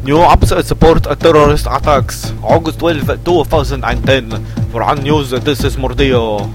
New apps support terrorist attacks. August 12, 2010. For On News, this is Mordeo.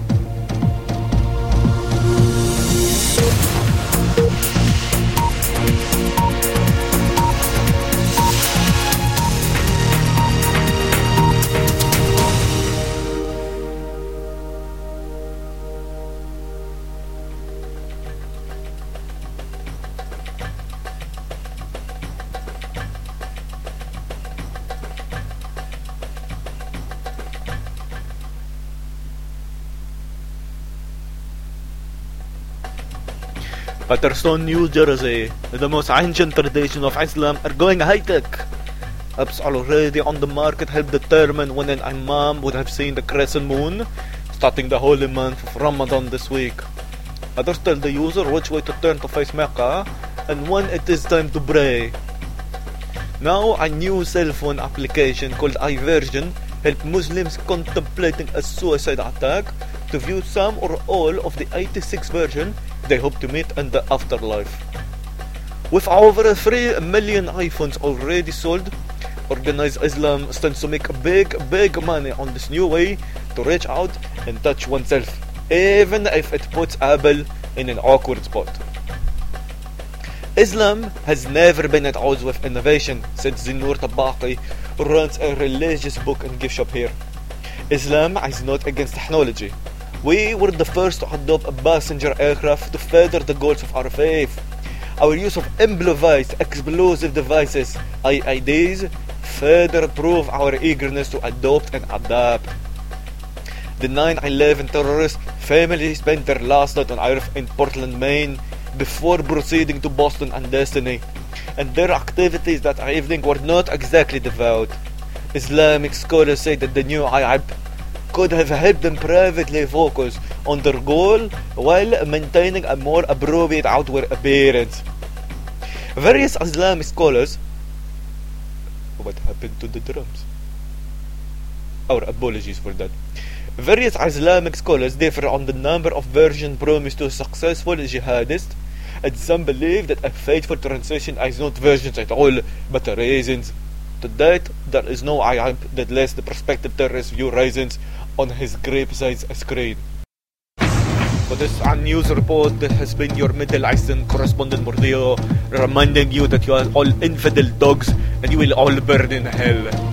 Paterson, New Jersey. The most ancient tradition of Islam are going high-tech. Apps already on the market help determine when an imam would have seen the crescent moon, starting the holy month of Ramadan this week. Others tell the user which way to turn to face Mecca and when it is time to pray. Now, a new cell phone application called iVersion helps Muslims contemplating a suicide attack to view some or all of the 86 versions they hope to meet in the afterlife. With over 3 million iPhones already sold, Organized Islam stands to make big money on this new way to reach out and touch oneself, even if it puts Apple in an awkward spot. Islam has never been at odds with innovation, said Zinur Tabaqi, who runs a religious book and gift shop here. Islam is not against technology. We were the first to adopt a passenger aircraft to further the goals of our faith. Our use of improvised explosive devices, IEDs, further prove our eagerness to adopt and adapt. The 9/11 terrorist family spent their last night on Earth in Portland, Maine, before proceeding to Boston and Destiny, and their activities that evening were not exactly devout. Islamic scholars say that the new IAP could have helped them privately focus on their goal while maintaining a more appropriate outward appearance. Various Islamic scholars... What happened to the drums? Our apologies for that. Various Islamic scholars differ on the number of versions promised to successful jihadists, and some believe that a faithful transition is not versions at all, but raisins. To date, there is no ayat that lets the prospective terrorist view raisins on his graveside screen. For this news report, this has been your Middle Eastern correspondent Mordeo, reminding you that you are all infidel dogs and you will all burn in hell.